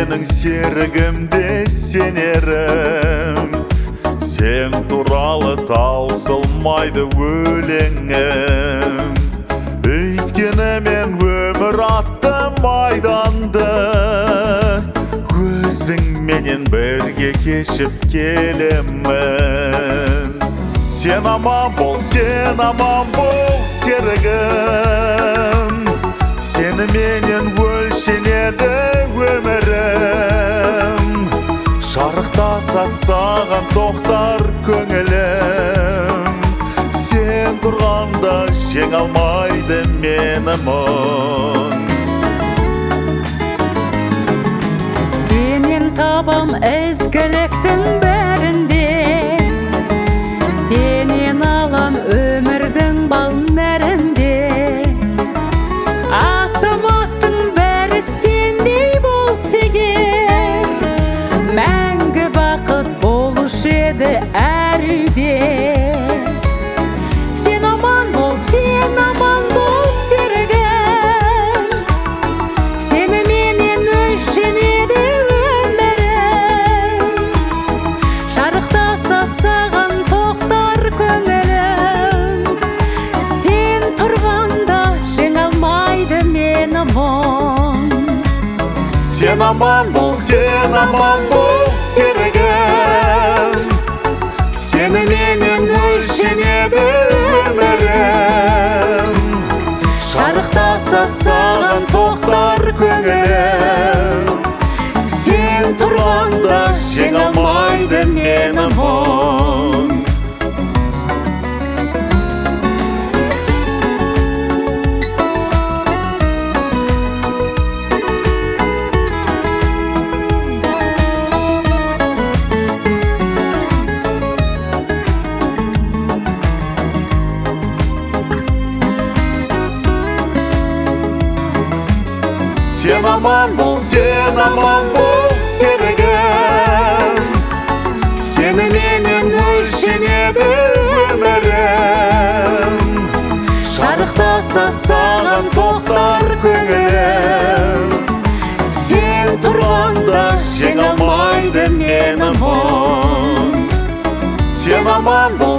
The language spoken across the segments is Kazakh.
менің серігімде сенерім. Сен туралы таусылмайды өлеңім. Өйткені мен өмір атты майданды өзіңменен бірге кешіп келемін. Сен аман бол серігім. Сені менен өлшенеді өмірім. Жарықтаса саған тоқтар көңілім. Сен тұрғанда жеңе алмайды мені мұң. Сенен табам ізгіліктің бәрінде, сенен алам өмірдің бал нәрінде. Азаматтың бәрі сендей болса егер, мәңгі бақыт болушы еді әр үйде. Сен аман бол серігім. Сені менен өлшенеді өмірім. Жарықтаса саған тоқтар көңілім. Сен тұрғанда жеңе алмайды мені мұң. Сен аман бол серігім. Сені менен өлшенеді өмірім. Жарықтаса саған тоқтар көңілім. Сен тұрғанда жеңе алмайды мені мұң. Сен аман бол серігім. Сені менен өлшенеді өмірім. Жарықтаса саған тоқтар көңілім. Сен тұрғанда жеңе алмайды мені мұң. Сен аман бол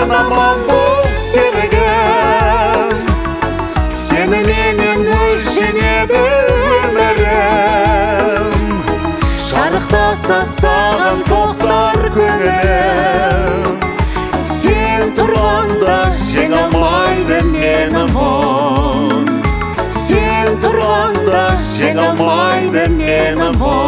серігім. Сені менен өлшенеді өмірім. Жарықтаса саған тоқтар көңілім. Сен тұрғанда жеңе алмайды мені мұң. Сен тұрғанда жеңе алмайды мені мұң.